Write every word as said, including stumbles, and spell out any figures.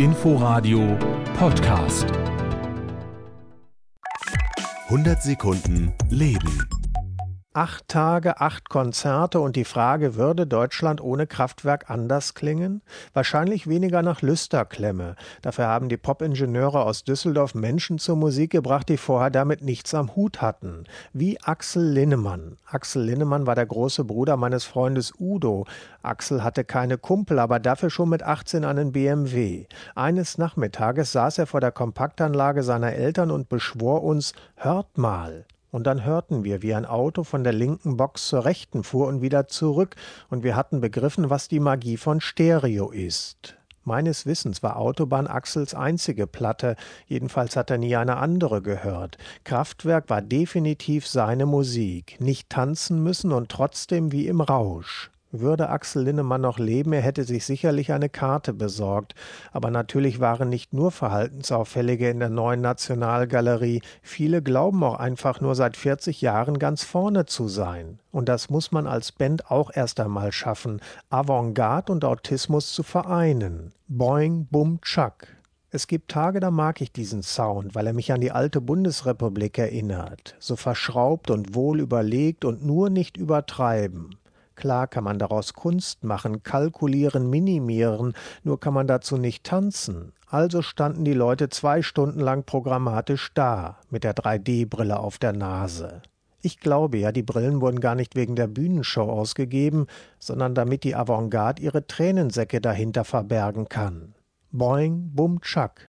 Inforadio Podcast. hundert Sekunden Leben. Acht Tage, acht Konzerte und die Frage, würde Deutschland ohne Kraftwerk anders klingen? Wahrscheinlich weniger nach Lüsterklemme. Dafür haben die Popingenieure aus Düsseldorf Menschen zur Musik gebracht, die vorher damit nichts am Hut hatten. Wie Axel Linnemann. Axel Linnemann war der große Bruder meines Freundes Udo. Axel hatte keine Kumpel, aber dafür schon mit achtzehn einen B M W. Eines Nachmittages saß er vor der Kompaktanlage seiner Eltern und beschwor uns, hört mal. Und dann hörten wir, wie ein Auto von der linken Box zur rechten fuhr und wieder zurück, und wir hatten begriffen, was die Magie von Stereo ist. Meines Wissens war Autobahn Axels einzige Platte, jedenfalls hat er nie eine andere gehört. Kraftwerk war definitiv seine Musik, nicht tanzen müssen und trotzdem wie im Rausch. Würde Axel Linnemann noch leben, er hätte sich sicherlich eine Karte besorgt. Aber natürlich waren nicht nur Verhaltensauffällige in der Neuen Nationalgalerie. Viele glauben auch einfach nur seit vierzig Jahren ganz vorne zu sein. Und das muss man als Band auch erst einmal schaffen, Avantgarde und Autismus zu vereinen. Boing, bum, tschak. Es gibt Tage, da mag ich diesen Sound, weil er mich an die alte Bundesrepublik erinnert. So verschraubt und wohl überlegt und nur nicht übertreiben. Klar kann man daraus Kunst machen, kalkulieren, minimieren, nur kann man dazu nicht tanzen. Also standen die Leute zwei Stunden lang programmatisch da, mit der drei D Brille auf der Nase. Ich glaube ja, die Brillen wurden gar nicht wegen der Bühnenshow ausgegeben, sondern damit die Avantgarde ihre Tränensäcke dahinter verbergen kann. Boing, bum, tschak.